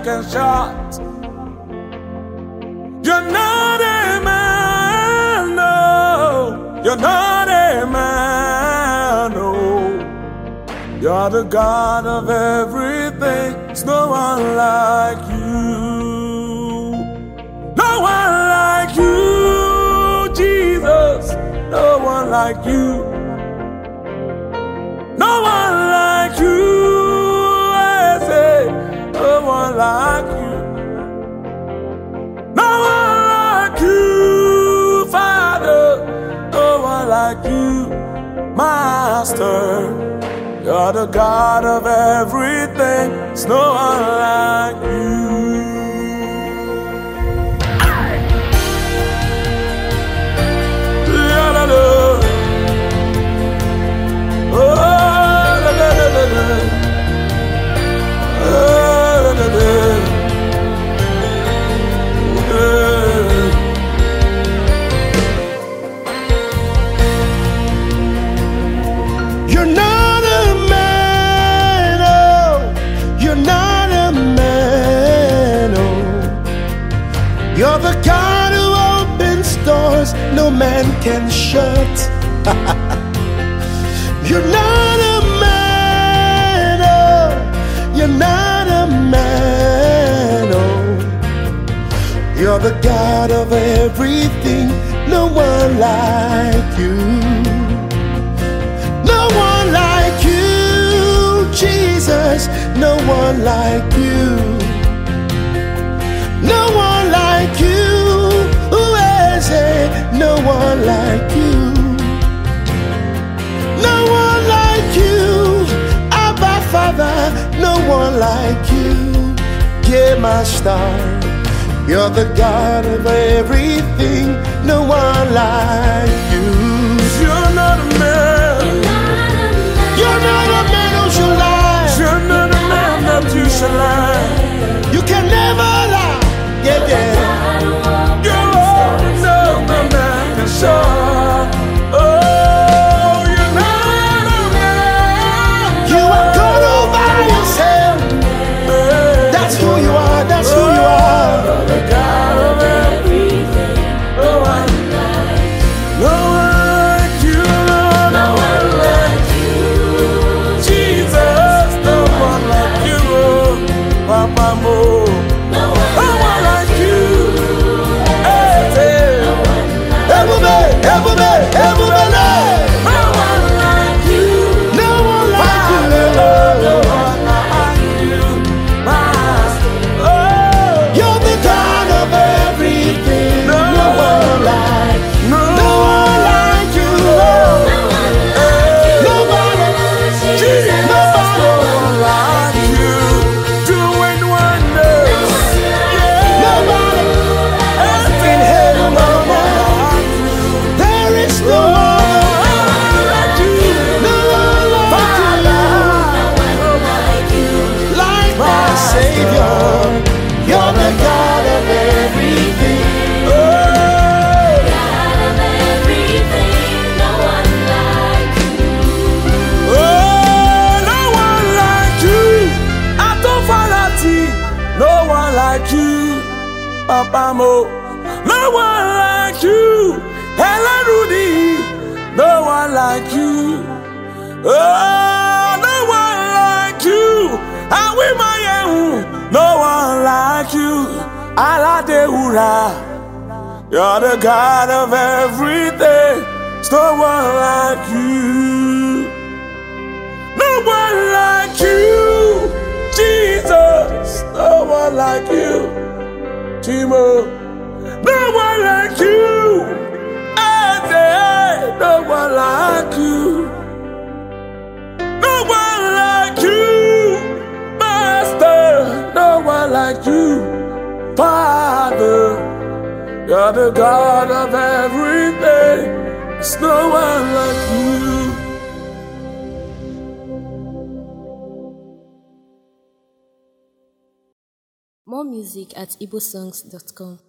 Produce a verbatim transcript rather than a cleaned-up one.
can shut. You're not a man, no. You're not a man, no. You're the God of everything. There's no one like you. No one like you, Jesus. No one like you. No one like you, I say. No one like you. No one like you, Father. No one like you, Master. You're the God of everything. There's no one like you. You're not a man, oh. You're not a man, oh. You're the God who opens doors no man can shut. You're not a man, oh. You're not a man, oh. You're the God of everything. No one like you. No one like you, Jesus. No one like you. No one like you. Who is it? No one like you. No one like you, Abba Father. No one like you, yeah, my star. You're the God of everything. No one like you. You're not a man. You're not a man who shall lie. You're not a man that you shall lie. You can never lie. Yeah, yeah. You're all no man can shut. Oh, you're not a man. You are God all by yourself. That's who you are. That's who you are. The God of everything. No one like you. No one like you, Lord. No one like you. Jesus, no one like you. Papa Mo. No one like you. Hey, hey. Everybody, everybody, everybody. No one like you. No one like Father, no you. one like you. Master, oh. You're the God of everything. No No one like, No no one like you. Hey. Nobody, Jesus, no nobody, one like you. Doing wonders. Yeah. nobody in heaven, no one. There is no one like you. No one like you. Like my Savior. You're the God of everything. Like you, Papa Mo, no one like you, Helen Rudy, no one like you, oh, no one like you, Awimayehu, no one like you, Aladeura, you're the God of everything, there's no one like you, no one like you. Jesus, no one like you. Timo, no one like you. Eze, no one like you. No one like you. Master, no one like you. Father, you're the God of everything. There's no one like you. More music at igbosongs dot com.